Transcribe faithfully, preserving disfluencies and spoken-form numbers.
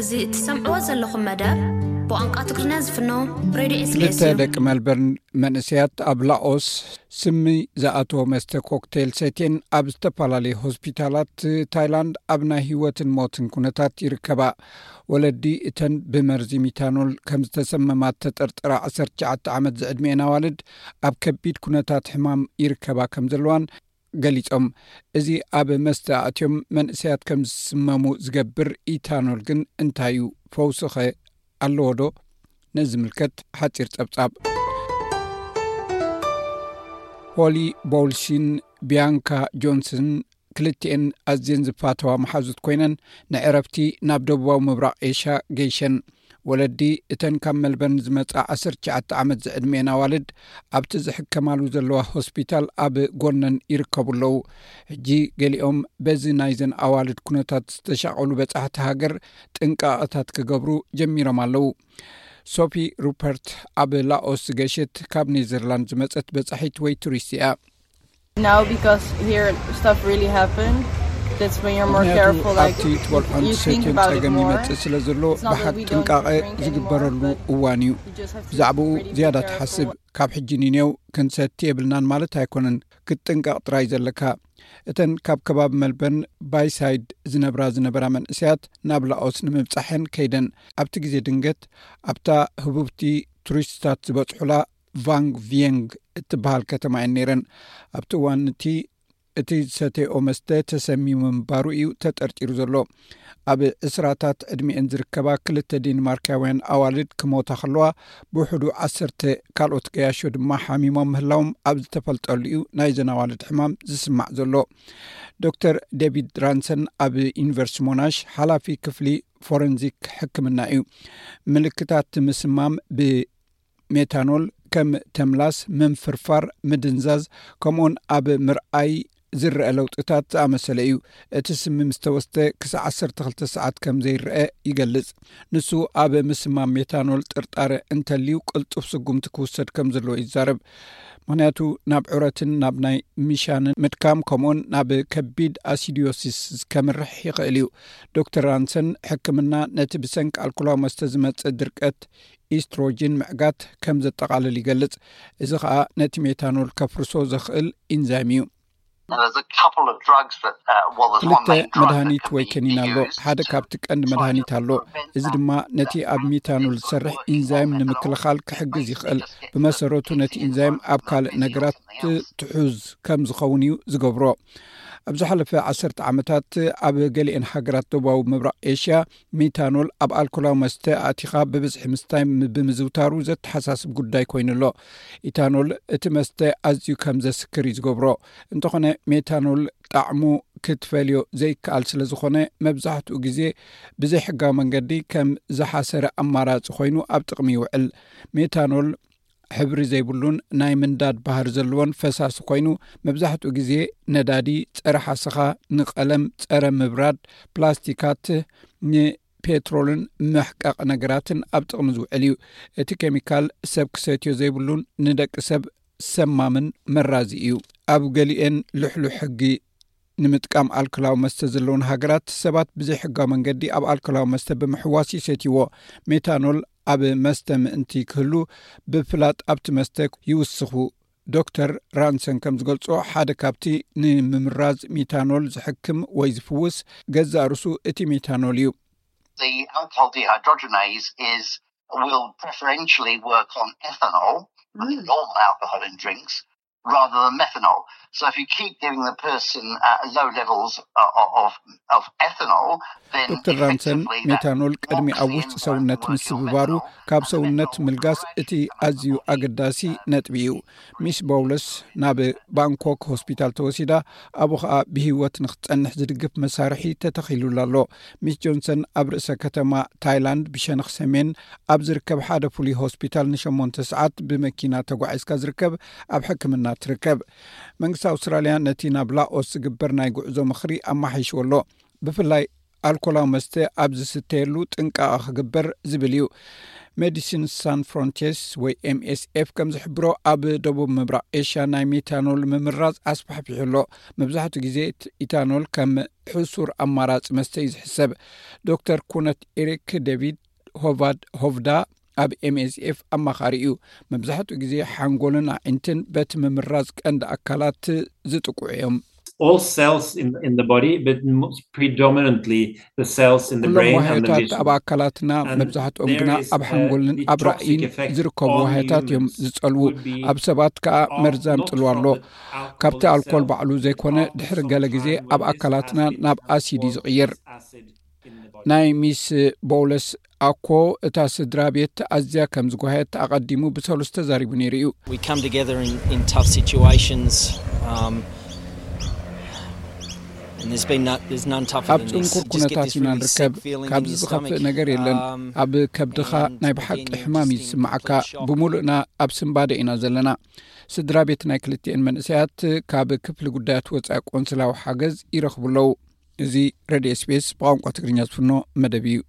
እዚ እትሰምዕዎ ዘለኹም መደብ ብቋንቋ ትግርኛ ዝፍኖ ሬድዮ ኤስ ቢ ኤስ እዩ። ለተደቅ መልበርን መንእስያት ኣብ ላኦስ ስሚ ዝኣተወ መስተ ኮክቴል ሰቴን ኣብ ዝተፈላለዩ ሆስፒታላት ታይላንድ ኣብ ናይ ህይወትን ሞትን ኩነታት ይርከባ። ወለዲ እተን ብመርዚ ሚታኖል ከም ዝተሰመማት ተጠርጥራ ዓሰርተ ትሽዓተ ዓመት ዝዕድሜና ዋልድ ኣብ ከቢድ ኩነታት ሕማም ይርከባ ከም ዘለዋን ገሊጾም እዚ ኣብ መስተ ኣትዮም መንእስያት ከም ዝስመሙ ዝገብር ኢታኖል ግን እንታይ እዩ ፈውስኸ ኣለዎ ዶ? ነዝምልከት ሓፂር ጸብጻብ። ሆሊ ቦልሽን ቢያንካ ጆንሰን ክልቲአን ኣዝየን ዝፋተዋ መሓዙት ኮይነን ንዕረፍቲ ናብ ደቡባዊ ምብራቕ ኤሽያ ገይሸን። ወለዲ እተን ካብ መልበርን ዝመጻ ዓሰርተ ትሽዓተ ዓመት ዝዕድሜና ዋልድ ኣብቲ ዝሕከማሉ ዘለዋ ሆስፒታል ኣብ ጎነን ይርከቡለዉ። ሕጂ ገሊኦም በዚ ናይዘን ኣዋልድ ኩነታት ዝተሻቐሉ በጻሕቲ ሃገር ጥንቃቐታት ክገብሩ ጀሚሮም ኣለዉ። ሶፊ ሩፐርት ኣብ ላኦስ ገሸት ካብ ኔዘርላንድ ዝመጸት በጻሒት ወይ ቱሪስት እያ። Now because here stuff really happened. That's when you're more careful, like you think about it more. ስለ ዘሎ ብሓቂ ጥንቃቐ ዝግበረሉ እዋን እዩ። ብዛዕባኡ ዝያዳ ትሓስብ ካብ ሕጂ ንኔው ክንሰቲ የብልናን ማለት ኣይኮነን፣ ክትጥንቀቕ ጥራይ ዘለካ። እተን ካብ ከባቢ መልበርን ባይሳይድ ዝነብራ ዝነበራ መንእስያት ናብ ላኦስ ንምብጻሕን ከይደን ኣብቲ ግዜ ድንገት ኣብታ ህቡብቲ ቱሪስትታት ዝበጽሑላ ቫንግ ቪየንግ እትበሃል ከተማ እየን ነይረን። ኣብቲ እዋን እቲ እቲ ዝሰተይኦ መስተ ተሰሚሙ ምንባሩ እዩ ተጠርጢሩ ዘሎ። ኣብ እስራታት ዕድሜአን ዝርከባ ክልተ ዴንማርካውያን ኣዋልድ ክሞታ ከለዋ ብውሕዱ ዓሰርተ ካልኦት ገያሾ ድማ ሓሚሞም ምህላዎም ኣብ ዝተፈልጠሉ እዩ ናይዘን ኣዋልድ ሕማም ዝስማዕ ዘሎ። ዶክተር ዴቪድ ራንሰን ኣብ ዩኒቨርሲቲ ሞናሽ ሓላፊ ክፍሊ ፎረንዚክ ሕክምና እዩ። ምልክታት ምስማም ብሜታኖል ከም ተምላስ፣ ምንፍርፋር፣ ምድንዛዝ ከምኡን ኣብ ምርኣይ ዝርአ ለውጥታት ዝኣመሰለ እዩ። እቲ ስሚ ምስ ተወስተ ክሳብ ዓሰርተ ክልተ ሰዓት ከም ዘይርአ ይገልጽ። ንሱ ኣብ ምስማም ሜታኖል ጥርጣረ እንተልዩ ቅልጡፍ ስጉምቲ ክውሰድ ከም ዘለዎ ይዛረብ። ምክንያቱ ናብ ዑረትን ናብ ናይ ሚሻንን ምድካም ከምኡን ናብ ከቢድ ኣሲዲዮሲስ ከመርሕ ይኽእል እዩ። ዶክተር ራንሰን ሕክምና ነቲ ብሰንኪ ኣልኮላዊ መስተ ዝመጽእ ድርቀት ኢስትሮጂን ምዕጋት ከም ዘጠቓልል ይገልጽ። እዚ ከዓ ነቲ ሜታኖል ከፍርሶ ዘኽእል ኢንዛይም እዩ። ክልተ መድሃኒት ወይ ከኒን ኣሎ። ሓደ ካብቲ ቀንዲ መድሃኒት ኣሎ። እዚ ድማ ነቲ ኣብ ሜታኖል ዝሰርሕ ኢንዛይም ንምክልኻል ክሕግዝ ይኽእል። ብመሰረቱ ነቲ ኢንዛይም ኣብ ካልእ ነገራት ትሑዝ ከም ዝኸውን እዩ ዝገብሮ። ኣብ ዝሓለፈ ዓሰርተ ዓመታት ኣብ ገሊአን ሃገራት ደቡባዊ ምብራቕ ኤሽያ ሜታኖል ኣብ ኣልኮላዊ መስተ ኣቲኻ ብብዝሒ ምስታይ ብምዝውታሩ ዘተሓሳስብ ጉዳይ ኮይኑሎ። ኢታኖል እቲ መስተ ኣዝዩ ከም ዘስክር እዩ ዝገብሮ። እንተኾነ ሜታኖል ጣዕሙ ክትፈልዮ ዘይከኣል ስለ ዝኾነ መብዛሕትኡ ግዜ ብዘይሕጋዊ መንገዲ ከም ዝሓሰረ ኣማራፂ ኮይኑ ኣብ ጥቕሚ ይውዕል። ሜታኖል ሕብሪ ዘይብሉን ናይ ምንዳድ ባህር ዘለዎን ፈሳሲ ኮይኑ መብዛሕትኡ ግዜ ነዳዲ፣ ፀረ ሓስኻ፣ ንቐለም፣ ፀረ ምብራድ፣ ፕላስቲካት፣ ንፔትሮልን መሕቃቕ ነገራትን ኣብ ጥቕሚ ዝውዕል እዩ። እቲ ኬሚካል ሰብ ክሰትዮ ዘይብሉን ንደቂ ሰብ ሰማምን መራዚ እዩ። ኣብ ገሊአን ልሕሉሕ ሕጊ ንምጥቃም ኣልኮላዊ መስተ ዘለውን ሃገራት ሰባት ብዘይሕጋዊ መንገዲ ኣብ ኣልኮላዊ መስተ ብምሕዋስ ይሰትይዎ። ሜታኖል ኣብ መስተ ምእንቲ ክህሉ ብፍላጥ ኣብቲ መስተ ይውስኹ። ዶክተር ራንሰን ከም ዝገልጾ ሓደ ካብቲ ንምምራዝ ሜታኖል ዝሕክም ወይ ዝፍውስ ገዛእ ርሱ እቲ ሜታኖል እዩ። The alcohol dehydrogenase is will preferentially work on ethanol, mm. normal alcohol in drinks, rather than methanol. So if you keep giving the person uh, low levels of, of, of ethanol, then ዶክተር ራንሰን ሜታኖል ቅድሚ ኣብ ውሽጢ ሰውነት ምስ ዝብባሩ ካብ ሰውነት ምልጋስ እቲ ኣዝዩ ኣገዳሲ ነጥቢ እዩ። ሚስ ቦውለስ ናብ ባንኮክ ሆስፒታል ተወሲዳ ኣብኡ ከዓ ብህይወት ንክትጸንሕ ዝድግፍ መሳርሒ ተተኺሉላ ኣሎ። ሚስ ጆንሰን ኣብ ርእሰ ከተማ ታይላንድ ብሸነኽ ሰሜን ኣብ ዝርከብ ሓደ ፍሉይ ሆስፒታል ንሸሞንተ ሰዓት ብመኪና ተጓዒዝካ ዝርከብ ኣብ ሕክምና ትርከብ። መንግስቲ ኣውስትራልያ ነቲ ናብ ላኦስ ዝግበር ናይ ጉዕዞ ምኽሪ ኣማሓይሽዎ ኣሎ። ብፍላይ ኣልኮላዊ መስተ ኣብ ዝስተየሉ ጥንቃቐ ክግበር ዝብል እዩ። ሜዲሲን ሳን ፍሮንቲርስ ወይ ኤም ኤስ ኤፍ ከም ዝሕብሮ ኣብ ደቡብ ምብራቅ ኤሽያ ናይ ሜታኖል ምምራዝ ኣስፋሕፊሕሎ መብዛሕትኡ ግዜ ኢታኖል ከም ሕሱር ኣማራፂ መስተ እዩ ዝሕሰብ ዶክተር ኩነት ኤሪክ ዴቪድ ሆቫድ ሆቭዳ ኣብ ኤም ኤስ ኤፍ ኣማኻሪ እዩ መብዛሕትኡ ግዜ ሓንጎልን ኣዒንትን በቲ ምምራዝ ቀንዲ ኣካላት ዝጥቁዑ እዮም all cells in in the body but most predominantly the cells in the brain and the vision ኣብ ኣካላትና መብዛሕትኦም ግና ኣብ ሓንጎልን ኣብ ራእይን ዝርከቡ ዋህታት እዮም ዝጸልዉ ኣብ ሰባት ከዓ መርዛም ጥልዋ ኣሎ ካብቲ ኣልኮል ባዕሉ ዘይኮነ ድሕሪ ገለ ግዜ ኣብ ኣካላትና ናብ ኣሲድ ዝቕየር ናይ ሚስ ቦውለስ ኣኮ እታ ስድራ ቤት ኣዝያ ከም ዝጓየት ኣቐዲሙ ብሰለስተ ተዛሪቡ ነይሩ እዩ we come together in in tough situations um and there's been not there's none tougher than this just get this ንርከብ ካብ ዝኸፍእ ነገር የለን ኣብ ከብድኻ ናይ ብሓቂ ሕማም ይስማዓካ ብሙሉእና ኣብ ስምባደ ኢና ዘለና ስድራ ቤት ናይ ክልቲአን መንእሰያት ካብ ክፍሊ ጉዳያት ወጻኢ ቆንስላዊ ሓገዝ ይረኽቡለው እዚ ሬድዮ ኤስ ቢ ኤስ ብቋንቋ ትግርኛ ዝፍኖ መደብ እዩ